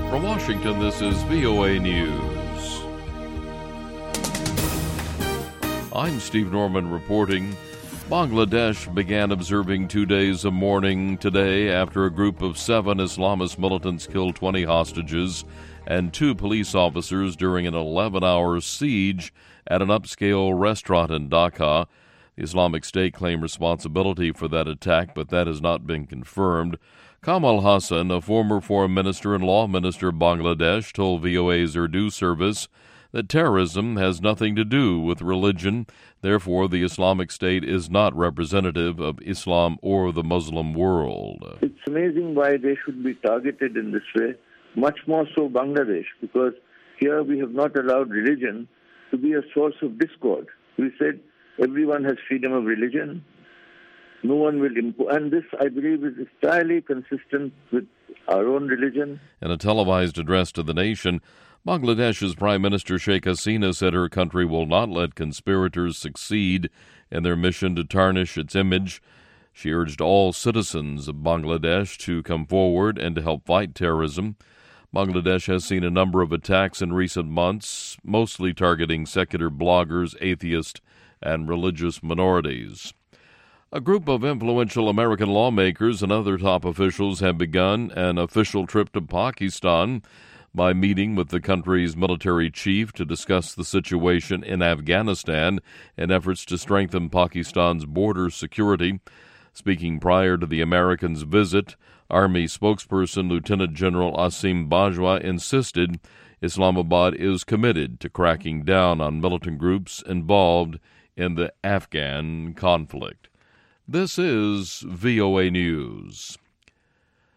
From Washington, this is VOA News. I'm Steve Norman reporting. Bangladesh began observing 2 days of mourning today after a group of 7 Islamist militants killed 20 hostages and 2 police officers during an 11-hour siege at an upscale restaurant in Dhaka. The Islamic State claimed responsibility for that attack, but that has not been confirmed. Kamal Hassan, a former foreign minister and law minister of Bangladesh, told VOA's Urdu service that terrorism has nothing to do with religion. Therefore, the Islamic State is not representative of Islam or the Muslim world. It's amazing why they should be targeted in this way, much more so Bangladesh, because here we have not allowed religion to be a source of discord. We said everyone has freedom of religion. No one will impose, and this, I believe, is entirely consistent with our own religion. In a televised address to the nation, Bangladesh's Prime Minister Sheikh Hasina said her country will not let conspirators succeed in their mission to tarnish its image. She urged all citizens of Bangladesh to come forward and to help fight terrorism. Bangladesh has seen a number of attacks in recent months, mostly targeting secular bloggers, atheists, and religious minorities. A group of influential American lawmakers and other top officials have begun an official trip to Pakistan by meeting with the country's military chief to discuss the situation in Afghanistan in efforts to strengthen Pakistan's border security. Speaking prior to the Americans' visit, Army spokesperson Lieutenant General Asim Bajwa insisted Islamabad is committed to cracking down on militant groups involved in the Afghan conflict. This is VOA News.